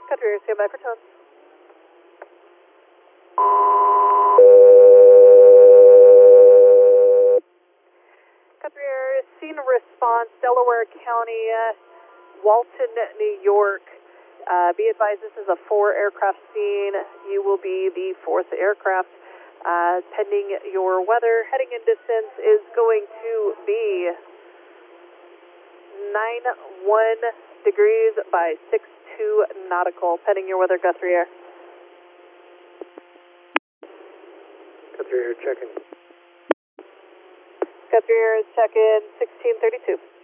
Guthrie Air, stand by for tone. Guthrie Air, scene response, Delaware County, Walton, New York. Be advised this is a 4-aircraft scene. You will be the 4th aircraft. Pending your weather, heading in distance is going to be 91 degrees by 62 nautical. Pending your weather, Guthrie Air. Guthrie Air, checking. Guthrie Air, check in 1632.